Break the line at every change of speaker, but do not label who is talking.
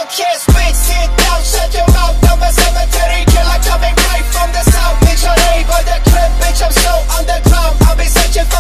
can't spit, sit down, shut your mouth. I'm a cemetery killer coming right from the south. Bitch, I'm on the crib, bitch, I'm so underground. I've been searching for